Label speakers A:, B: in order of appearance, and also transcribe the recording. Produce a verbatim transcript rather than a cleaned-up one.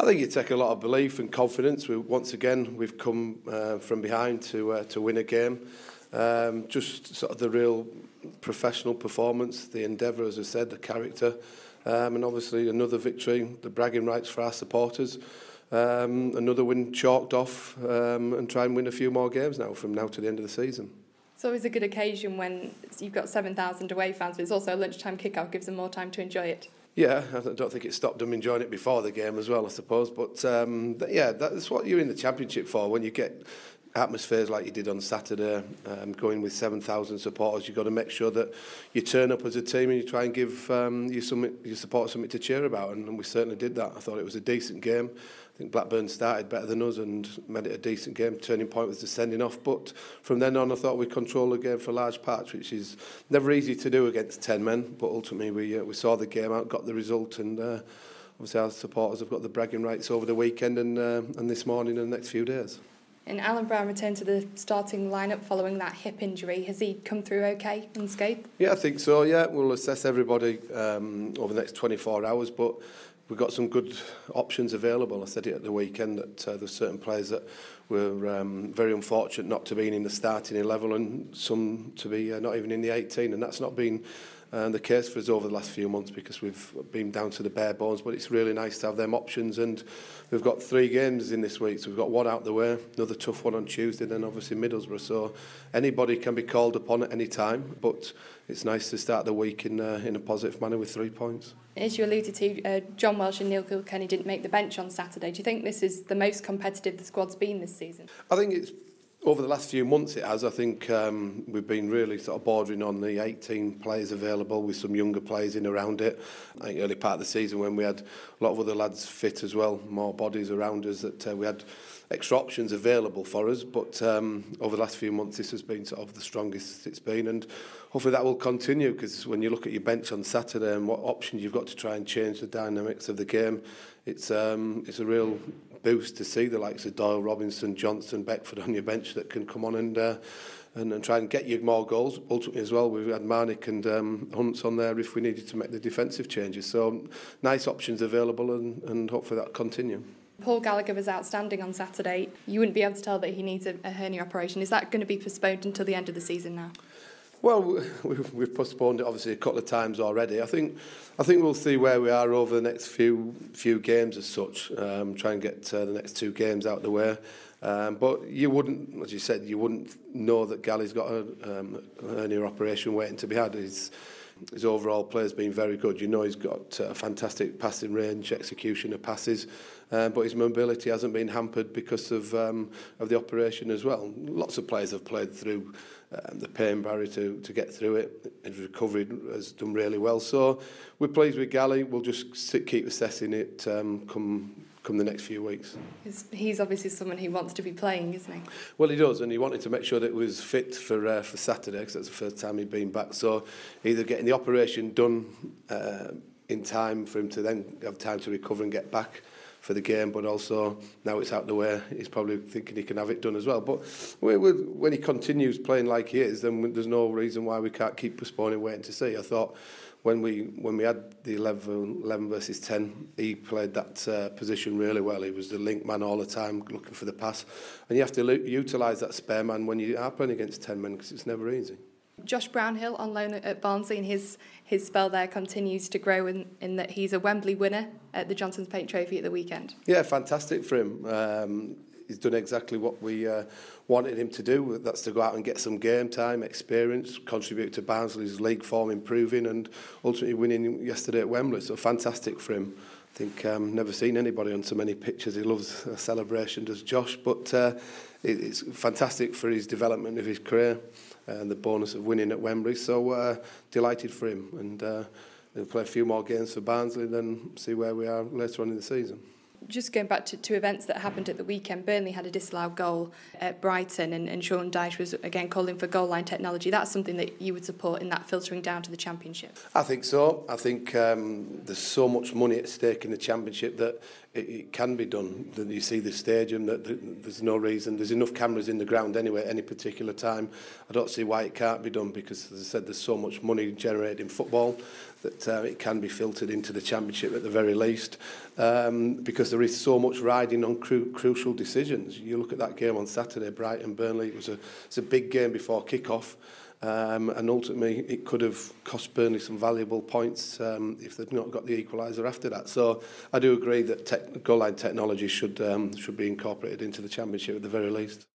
A: I think you take a lot of belief and confidence. We, once again, we've come uh, from behind to uh, to win a game. Um, just sort of the real professional performance, the endeavour, as I said, the character, um, and obviously another victory, the bragging rights for our supporters. Um, another win chalked off, um, and try and win a few more games now from now to the end of the season.
B: It's always a good occasion when you've got seven thousand away fans, but it's also a lunchtime kick-off, gives them more time to enjoy it. Yeah,
A: I don't think it stopped them enjoying it before the game as well, I suppose. But um, yeah, that's what you're in the Championship for. When you get atmospheres like you did on Saturday, um, going with seven thousand supporters, you've got to make sure that you turn up as a team and you try and give um, your, something, your supporters something to cheer about. And, and we certainly did that. I thought it was a decent game. I think Blackburn started better than us and made it a decent game. Turning point was the sending off. But from then on, I thought we controlled the game for large parts, which is never easy to do against ten men. But ultimately, we uh, we saw the game out, got the result, and uh, obviously our supporters have got the bragging rights over the weekend and uh, and this morning and the next few days.
B: And Alan Brown returned to the starting lineup following that hip injury. Has he come through okay unscathed?
A: Yeah, I think so. Yeah, we'll assess everybody um, over the next twenty-four hours, but we've got some good options available. I said it at the weekend that uh, there's certain players that were um, very unfortunate not to be in the starting eleven and some to be uh, not even in the eighteen, and that's not been uh, the case for us over the last few months because we've been down to the bare bones. But it's really nice to have them options, and we've got three games in this week, so we've got one out the way, another tough one on Tuesday, then obviously Middlesbrough. So anybody can be called upon at any time, but it's nice to start the week in uh, in a positive manner with three points.
B: As you alluded to, uh, John Welsh and Neil Kilkenny didn't make the bench on Saturday. Do you think this is the most competitive the squad's been this season?
A: I think it's over the last few months it has. I think um, we've been really sort of bordering on the eighteen players available with some younger players in around it. I think early part of the season when we had a lot of other lads fit as well, more bodies around us, that uh, we had extra options available for us. But um, over the last few months this has been sort of the strongest it's been, and hopefully that will continue, because when you look at your bench on Saturday and what options you've got to try and change the dynamics of the game, it's um, it's a real boost to see the likes of Doyle, Robinson, Johnson, Beckford on your bench that can come on and uh, and, and try and get you more goals. Ultimately as well, we've had Marnick and um, Hunts on there if we needed to make the defensive changes. So nice options available, and, and hopefully that'll continue.
B: Paul Gallagher was outstanding on Saturday. You wouldn't be able to tell that he needs a, a hernia operation. Is that going to be postponed until the end of the season now?
A: Well, we've, we've postponed it obviously a couple of times already. I think, I think we'll see where we are over the next few few games as such. Um, try and get uh, the next two games out of the way. Um, but you wouldn't, as you said, you wouldn't know that Gally's got a, um, a hernia operation waiting to be had. His, his overall play has been very good. You know he's got a fantastic passing range, execution of passes, um, but his mobility hasn't been hampered because of um, of the operation as well. Lots of players have played through um, the pain barrier to, to get through it. His recovery has done really well. So we're pleased with Gally. We'll just sit, keep assessing it um, come come the next few weeks.
B: He's, he's obviously someone who wants to be playing, isn't he?
A: Well, he does, and he wanted to make sure that it was fit for uh, for Saturday, because that's the first time he'd been back. So either getting the operation done uh, in time for him to then have time to recover and get back for the game, but also now it's out the way, he's probably thinking he can have it done as well. But we, we, when he continues playing like he is, then there's no reason why we can't keep postponing, waiting to see. I thought when we when we had the eleven, eleven versus ten, he played that uh, position really well. He was the link man all the time, looking for the pass, and you have to lo- utilise that spare man when you are playing against ten men, because it's never easy.
B: Josh Brownhill on loan at Barnsley, and his his spell there continues to grow in, in that he's a Wembley winner at the Johnstone's Paint Trophy at the weekend.
A: Yeah, fantastic for him. Um, he's done exactly what we uh, wanted him to do. That's to go out and get some game time, experience, contribute to Barnsley's league form improving, and ultimately winning yesterday at Wembley. So fantastic for him. I think um, never seen anybody on so many pictures. He loves a celebration, does Josh. But uh, it, it's fantastic for his development of his career and the bonus of winning at Wembley. So uh, delighted for him, and uh, he'll play a few more games for Barnsley, then see where we are later on in the season.
B: Just going back to, to events that happened at the weekend, Burnley had a disallowed goal at Brighton, and, and Sean Dyche was again calling for goal line technology. That's something that you would support in that filtering down to the Championship?
A: I think so. I think um, there's so much money at stake in the Championship that it, it can be done. That you see the stadium, that that there's no reason. There's enough cameras in the ground anyway at any particular time. I don't see why it can't be done because, as I said, there's so much money generated in football that uh, it can be filtered into the Championship at the very least, um, because there is so much riding on cru crucial decisions. You look at that game on Saturday, Brighton-Burnley, it was a, it's a big game before kick-off, um, and ultimately it could have cost Burnley some valuable points um, if they'd not got the equaliser after that. So I do agree that tech, goal line technology should, um, should be incorporated into the Championship at the very least.